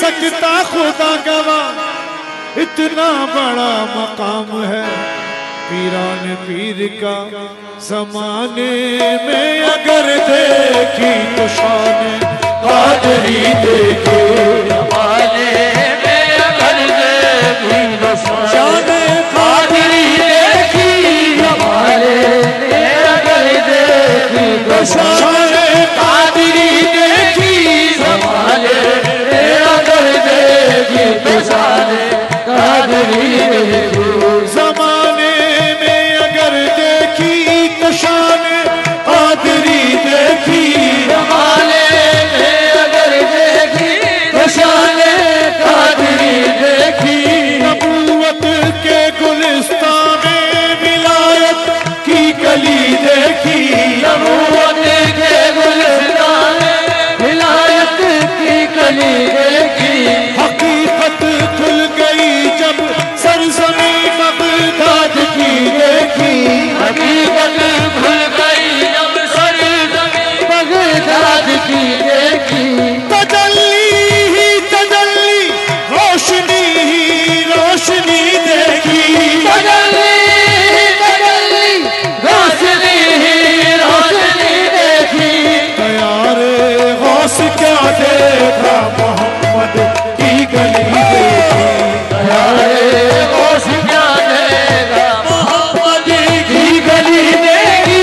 सकता खुदा गवा, इतना बड़ा मकाम है पीरान पीर का। ज़माने में अगर देखी तो शान कादरी देखी, ज़माने में अगर देखी तो शान कादरी देखी, ज़माने में अगर देखी तो शान कादरी देखी, ज़माने में अगर देखी तो शान कादरी देखी। ज़माने में अगर देखी तो शान कादरी देखी, ज़माने में अगर देखी तो शान कादरी देखी। नबूवत के गुलिस्तान में विलायत की कली देखी, नबूवत के गुलिस्तान में विलायत की कली देखी। हकीकत खुल गई जब सरज़मी बगदाद की देखी, हकीकत खुल गई जब सरज़मी बगदाद की देखी। तजल्ली ही तजल्ली, रोशनी ही रोशनी देखी, तजल्ली तजल्ली, रोशनी ही रोशनी देखी। तैयार गौस क्या देखा मोहम्मद की गली देखी, यारे गौस क्या देगा मोहम्मद की गली देखी।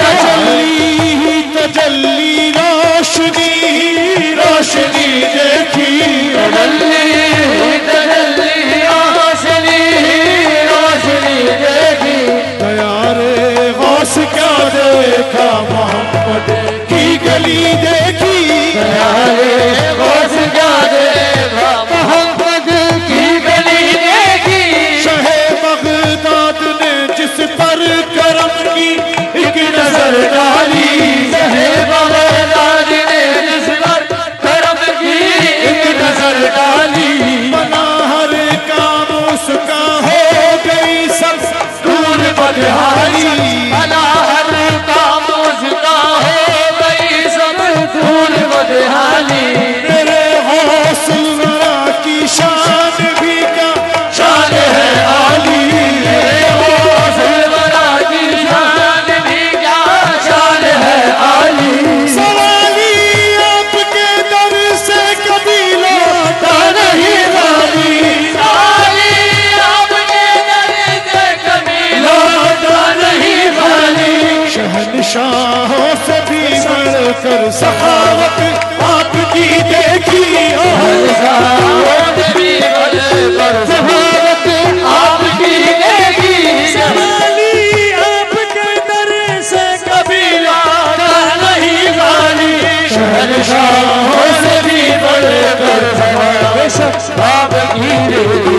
तजल्ली रोशनी रोशनी देखी, तजल्ली तजल्ली, रोशनी रोशनी देखी। तैयार गौस क्या देखा मोहम्मद की गली देखी, यारे गौस क्या देगा मोहम्मद की गली देखी। शहे बगदाद ने जिस पर करम की एक नजर डाली, शहे बगदाद ने जिस पर करम की एक नजर डाली। बना हर काम उसका हो गई सब दूर बदहाली, भला हर काम उसका हो गई सब दूर बदहाली। मेरे हौसला की शान भी क्या शान है आली, सरवरा की शान भी क्या शान है आली। सवाली आपके दर से कभी लौटा नहीं वाली, साली आपके दर से कभी लौटा नहीं वाली। शहंशाहों से भी बढ़कर सखावत आपकी देखी, सखावत भी बढ़कर सखावत आपकी देखी। सवाली आपके दर से कभी लौटा नहीं वाली। शहंशाहों से भी बढ़कर सखावत आपकी देखी।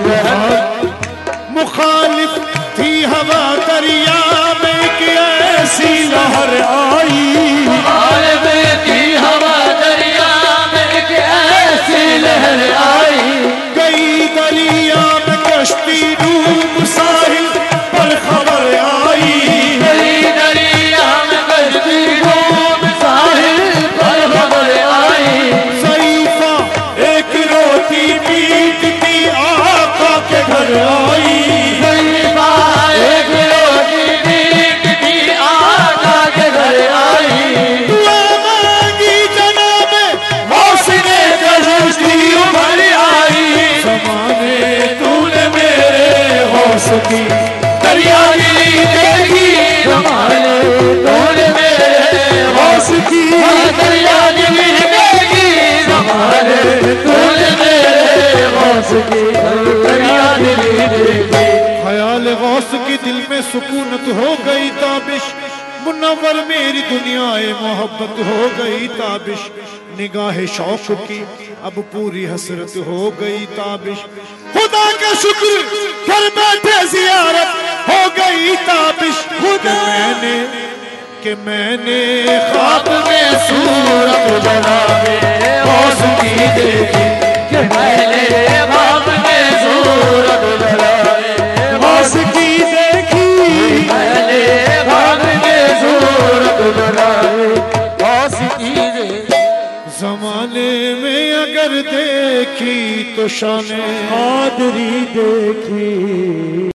मुखालिफ थी हवा दरिया में कि ऐसी लहर आई, आलम की हवा दरिया में एक ऐसी लहर आई। गई दरिया में कश्ती डूब साहिल पर खबर आई, गई दरिया में कश्ती डूब साहिल पर खबर आई। ज़ईफ़ा एक रोटी पीटती आका के घर आई, ज़ईफ़ा एक रोटी पीटती आका के घर आई। दुआ मांगी जनाब हौसले कश्ती उभर आई। ज़माने तूने मेरे हौस की दरिया गिली देखी, ज़माने तूने मेरे हौस की दरिया गिली देखी। ज़माने तूने मेरे हौस की दरिया गिली देखी। ख्याल गौस की दिल में सुकूनत हो गई ताबिश, मुनव्वर मेरी दुनियाए मोहब्बत हो गई ताबिश। निगाह शौक की अब पूरी हसरत हो गई ताबिश, खुदा का शुक्र घर बैठे जियारत हो गई ताबिश। खुदा कि मैंने ख्वाब में सूरत जनाबे गौस की देखी कि मैंने ख्वाब में सूरत जनाबे गौस की देखी। मैंने ख्वाब में सूरत जनाबे गौस की देखी। जमाने में अगर अगर देखी तो शान कादरी देखी।